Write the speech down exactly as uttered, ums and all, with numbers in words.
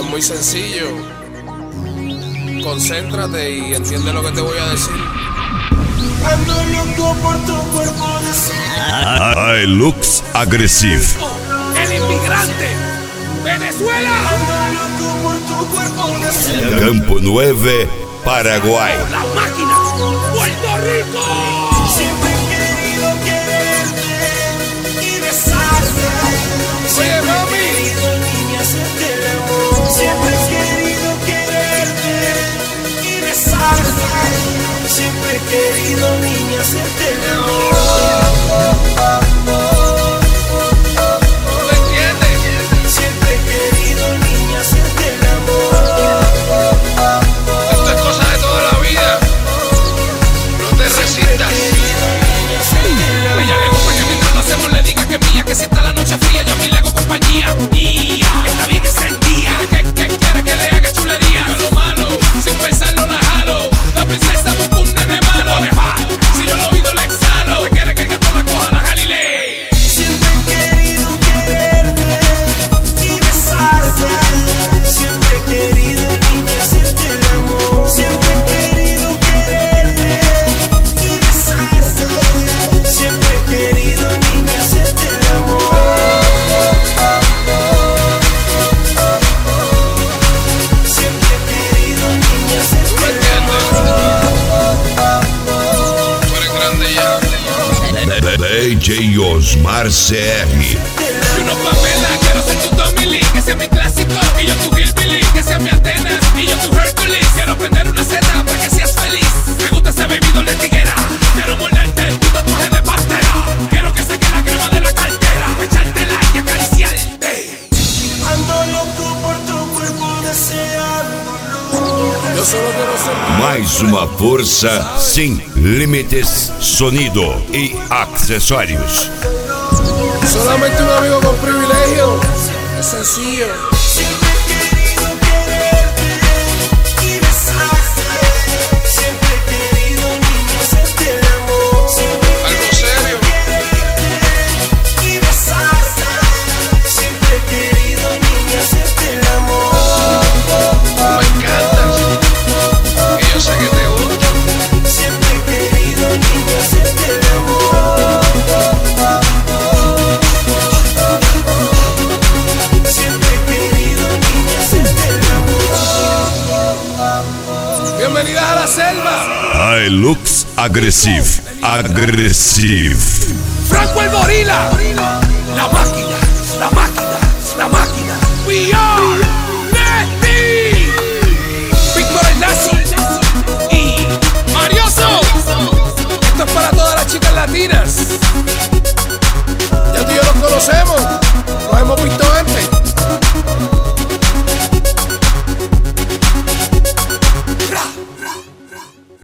muy sencillo. Concéntrate y entiende lo que te voy a decir. Ando loco por tu cuerpo de Hilux Agressive. El inmigrante. Venezuela. Ando loco por tu cuerpo de Campo Nueve, Paraguay. La máquina. Puerto Rico. Siempre he querido quererte y besarte. Oye, mami. Querido niña, hacerte el amor. Siempre he querido quererte y besarte. Siempre he querido niña, hacerte el amor. ¿Tú entiendes? Siempre he querido niña, hacerte el amor. Esto es cosa de toda la vida. No te resistas. Ella le acompaña mientras lo hacemos, le diga que es mía, que si está la noche fría yo a mí le hago compañía. Y está bien que sentía que, que quiere que le haga chulería. Yo lo malo, sin pensarlo la jalo. La princesa busca un nene malo. Si yo lo oído le exhalo. Se quiere que el gato la coja la Galilea. Siempre he querido quererte y besarte. Siempre he querido niña, hacerte el amor. Siempre he querido quererte y besarte. Siempre he querido niña, hacerte el amor. Siempre he querido niña, hacerte el amor. Tú eres grande ya. D J Osmar C R. Yo no Pamela, quiero ser tu Tommy Lee, que sea mi clásico. Y yo tu Gilbilly, que sea mi Atenas. Y yo tu Hercules, quiero prender una cena para que seas feliz. Me gusta ese bebido de tiguera. Quiero morderte tu tatuaje de pastera. Quiero que saque la crema de la cartera, echártela y acariciarte. Ando loco por tu cuerpo deseándolo. Yo solo quiero ser Mais uma força sem limites, sonido e acessórios. solamente un amigo con privilegio. Es sencillo. Siempre he querido quererte y besarte. Siempre he querido niña, hacerte el amor. Siempre he Algo serio. querido y besarte. Siempre he querido niña, hacerte el amor. Me encantas. Y yo sé que te gusta. Siempre he querido niña, hacerte el amor. Siempre he querido niña, hacerte el amor. Bienvenidas a la selva. Hilux Agressive. Agressive. Franco el gorila.